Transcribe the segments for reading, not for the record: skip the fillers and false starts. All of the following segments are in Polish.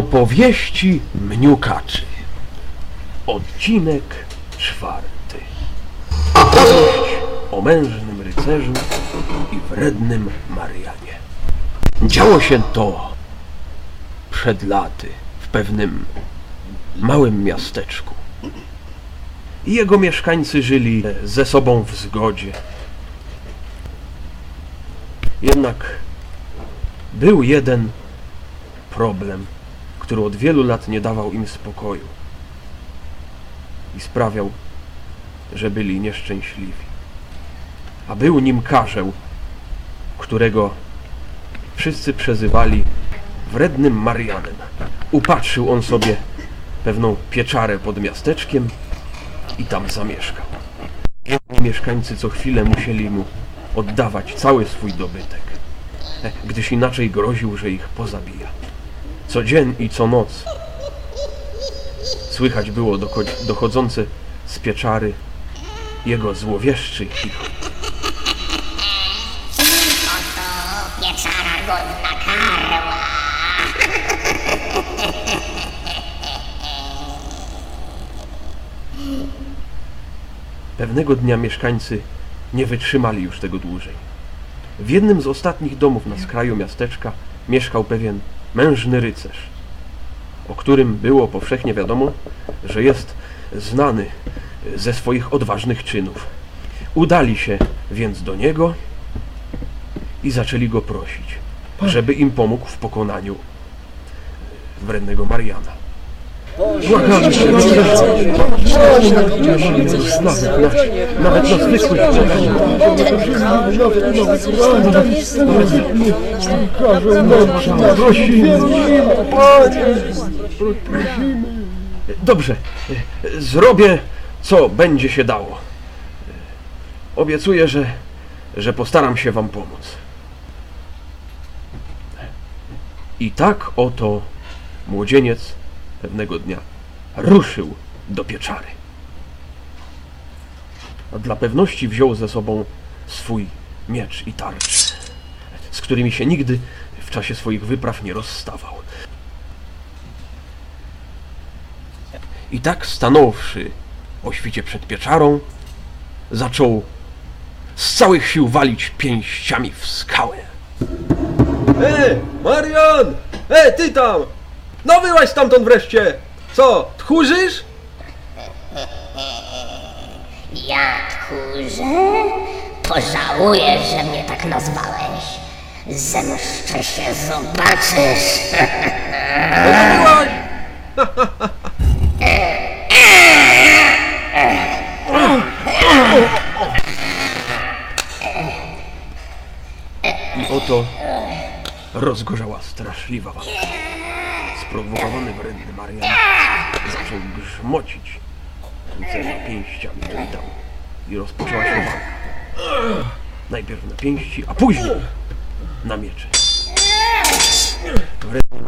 Opowieści mniukaczy. Odcinek 4. Opowieść o mężnym rycerzu i wrednym Marianie. Działo się to przed laty w pewnym małym miasteczku. I jego mieszkańcy żyli ze sobą w zgodzie. Jednak był jeden problem, który od wielu lat nie dawał im spokoju i sprawiał, że byli nieszczęśliwi. A był nim karzeł, którego wszyscy przezywali wrednym Marianem. Upatrzył on sobie pewną pieczarę pod miasteczkiem i tam zamieszkał. Mieszkańcy co chwilę musieli mu oddawać cały swój dobytek, gdyż inaczej groził, że ich pozabija. Co dzień i co noc słychać było dochodzące z pieczary jego złowieszczy chichot. Oto pieczara godna karła. Pewnego dnia mieszkańcy nie wytrzymali już tego dłużej. W jednym z ostatnich domów na skraju miasteczka mieszkał pewien mężny rycerz, o którym było powszechnie wiadomo, że jest znany ze swoich odważnych czynów. Udali się więc do niego i zaczęli go prosić, żeby im pomógł w pokonaniu wrednego Mariana. Błagamy się, nawet na zwykłych Dobrze, zrobię, co będzie się dało. Obiecuję, że postaram się wam pomóc. I tak oto młodzieniec pewnego dnia ruszył do pieczary. A dla pewności wziął ze sobą swój miecz i tarczę, z którymi się nigdy w czasie swoich wypraw nie rozstawał. I tak stanąwszy o świcie przed pieczarą, zaczął z całych sił walić pięściami w skałę. Marian! Ty tam! No wyłaź stamtąd wreszcie! Co, tchórzysz? Ja tchórze? Pożałujesz, że mnie tak nazwałeś. Zemszczę się, zobaczysz. No wyłaź! I oto rozgorzała straszliwa walka. Sprowokowany wredny Marian zaczął grzmocić rycerza pięściami do ideału i rozpoczęła się walka. Najpierw na pięści, a później na miecze. Wredny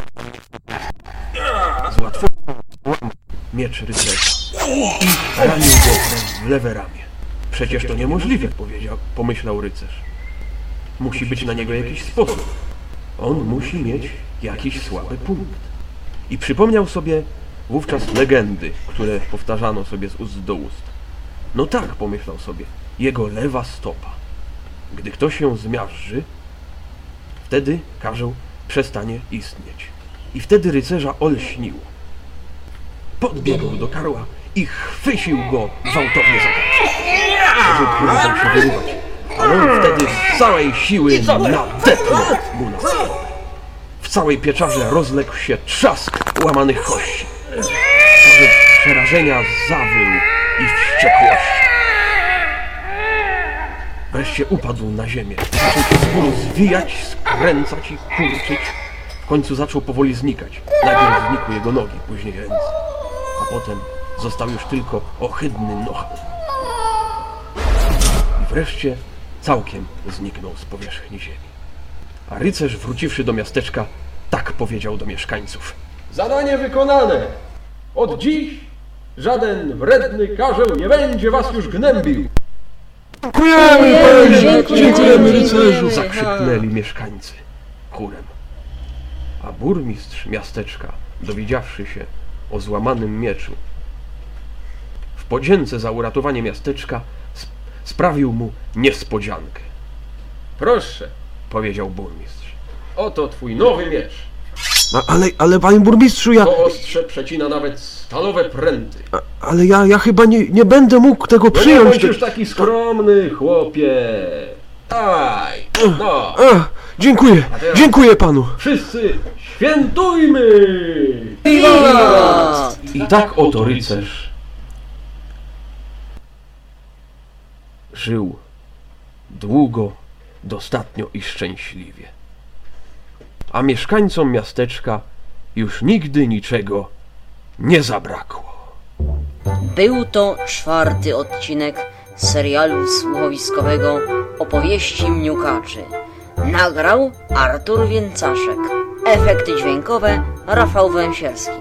z łatwością łamał miecz rycerza i ranił go w lewe ramię. Przecież to niemożliwe, pomyślał rycerz. Musi być na niego jakiś sposób. On musi mieć jakiś słaby punkt. I przypomniał sobie wówczas legendy, które powtarzano sobie z ust do ust. No tak, pomyślał sobie, jego lewa stopa. Gdy ktoś ją zmiażdży, wtedy karzeł przestanie istnieć. I wtedy rycerza olśniło. Podbiegł do karła i chwycił go gwałtownie za kark. Karzeł próbował się wyrywać, ale on wtedy z całej siły nadepnął mu na stopę. W całej pieczarze rozległ się trzask łamanych kości. Karzeł z przerażenia zawył i wściekłości. Wreszcie upadł na ziemię. Zaczął się z bólu zwijać, skręcać i kurczyć. W końcu zaczął powoli znikać. Najpierw znikły jego nogi, później ręce. A potem został już tylko ohydny nochał. I wreszcie całkiem zniknął z powierzchni ziemi. A rycerz, wróciwszy do miasteczka, tak powiedział do mieszkańców. Zadanie wykonane! Od dziś żaden wredny karzeł nie będzie was już gnębił! Dziękujemy rycerzu! Zakrzyknęli mieszkańcy chórem. A burmistrz miasteczka dowiedziawszy się o złamanym mieczu. W podzięce za uratowanie miasteczka sprawił mu niespodziankę. Proszę, powiedział burmistrz, oto twój nowy miecz. Ale panie burmistrzu, To ostrze przecina nawet stalowe pręty. ale ja chyba nie będę mógł tego No nie przyjąć. bądź już taki skromny, chłopie. Dawaj, no. Dziękuję, teraz- dziękuję panu. Wszyscy świętujmy! I tak oto rycerz żył długo, dostatnio i szczęśliwie. A mieszkańcom miasteczka już nigdy niczego nie zabrakło. Był to 4. odcinek serialu słuchowiskowego Opowieści Mniukaczy. Nagrał Artur Więcaszek. Efekty dźwiękowe Rafał Węsierski.